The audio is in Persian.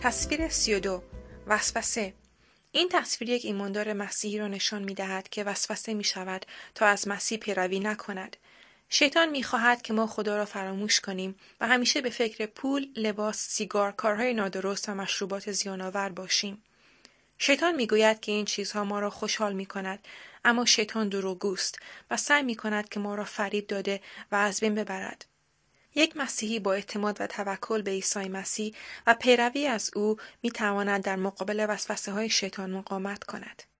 تصویر 32. وسوسه. این تصویر یک ایماندار مسیحی را نشان می‌دهد که وسوسه می‌شود تا از مسیح پیروی نکند. شیطان می‌خواهد که ما خدا را فراموش کنیم و همیشه به فکر پول، لباس، سیگار، کارهای نادرست و مشروبات زیان‌آور باشیم. شیطان می‌گوید که این چیزها ما را خوشحال می‌کند، اما شیطان دروغگوست و سعی می‌کند که ما را فریب داده و از بین ببرد. یک مسیحی با اعتماد و توکل به عیسی مسیح و پیروی از او می‌تواند در مقابل وسوسه‌های شیطان مقاومت کند.